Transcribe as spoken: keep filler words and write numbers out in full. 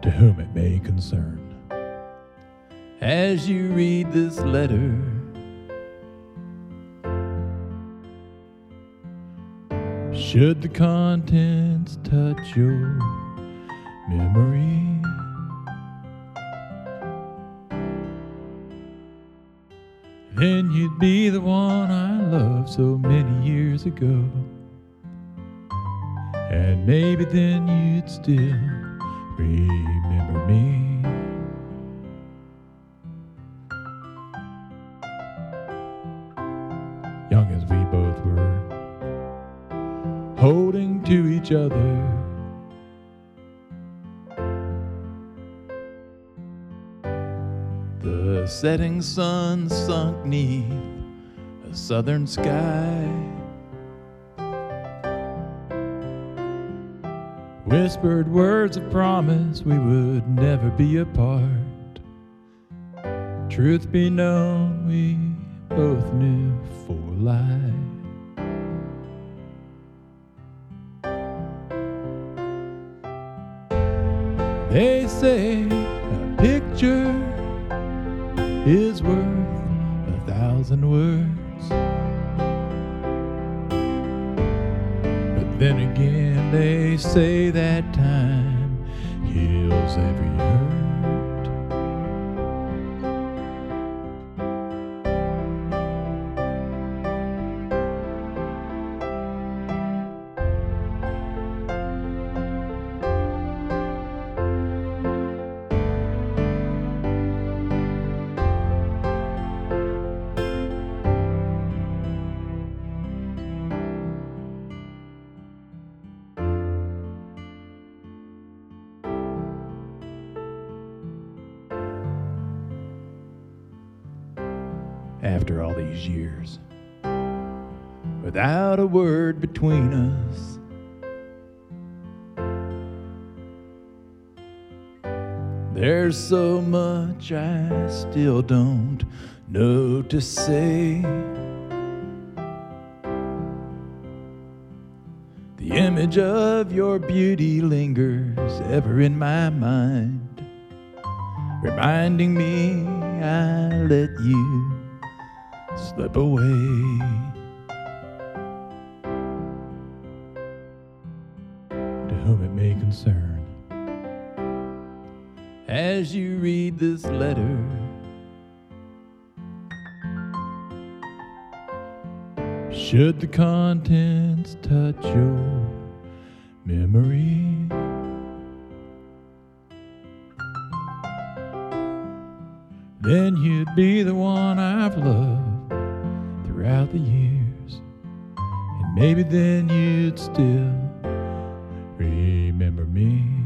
to whom it may concern. As you read this letter, should the contents touch your memory, then you'd be the one I loved so many years ago. And maybe then you'd still remember me. Young as we both were, holding to each other, the setting sun sunk neath a southern sky, whispered words of promise we would never be apart. Truth be known, we both knew for life. They say a picture is worth a thousand words, but then again they say that time heals every hurt. After all these years, without a word between us, there's so much I still don't know to say. The image of your beauty lingers ever in my mind, reminding me I let you slip away. To whom it may concern, as you read this letter, should the contents touch your memory, then you'd be the one I've loved throughout the years, and maybe then you'd still remember me.